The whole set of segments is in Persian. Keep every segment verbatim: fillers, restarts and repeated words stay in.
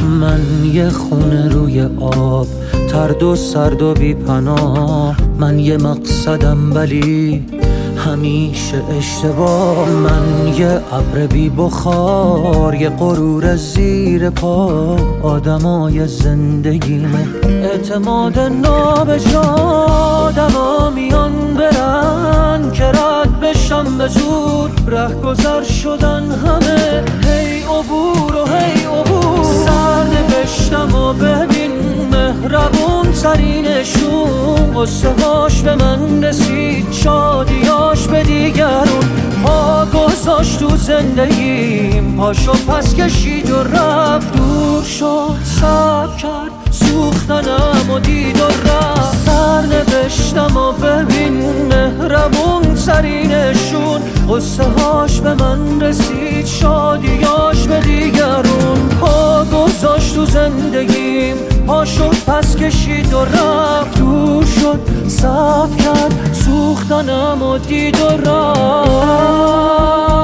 من یه خونه روی آب، ترد و سرد و بی پناه. من یه مقصدم ولی همیشه اشتباه. من یه ابر بی بخار، یه غرور زیر پا. آدمای زندگیمه اعتماد نابجا. آدما میان برن که رد بشم به زور. ره گذر شدن همه، هی عبور و هی عبور. سر نوشتم و ببین مهربون ترینشون. قصه هاش به من رسید، شادیاش به دیگرون. پا گذاشت تو زندگیم، پاشو پس کشید و رفت. دور شد صبر کرد، سوختنم و دید و رفت. سر نوشتم و ببین مهربون ترینشون. قصه هاش به من رسید، شادیاش به دیگرون. پا گذاشت تو زندگیم، پاشو پس کشید و رفت. دور شد صبر کرد، سوختنم و دید و رفت.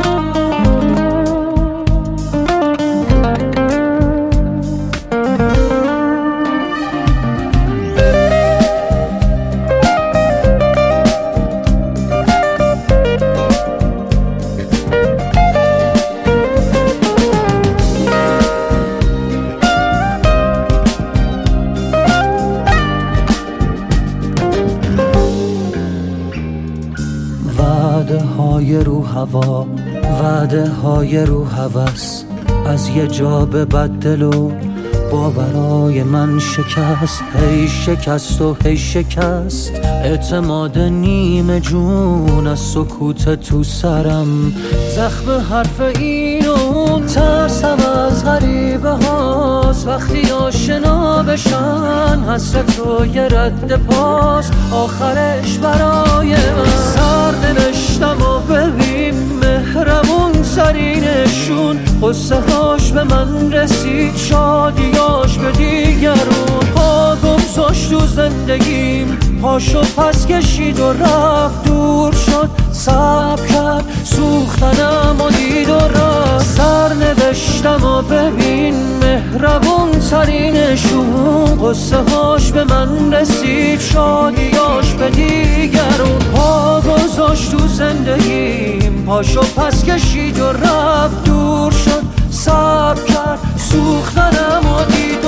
وعده های رو هوا، وعده های رو هوس. از یه جا به بدل و باورای من شکست. هی شکست و هی شکست. اعتماد نیمه جون از سکوت تو سرم. زخم حرف این و اون، ترسم از غریبه هاست. وقتی آشنا بشن حسرت و یه رد پاس. آخرش برای من سر نوشتم و ببین مهربون ترینشون. قصه هاش به من رسید، شادیاش به دیگرون. پا گذاشت تو زندگیم، پاشو پس کشید و رفت. دور شد صبر کرد، سوختنم و دید و رفت. سر نوشتم و ببین مهربون ترینشون. قصه هاش به من رسید، شادیاش به دیگرون. پا گذاشت تو زندگیم، پاشو پس کشید و رفت. دور شد صبر کرد، سوختنم و دید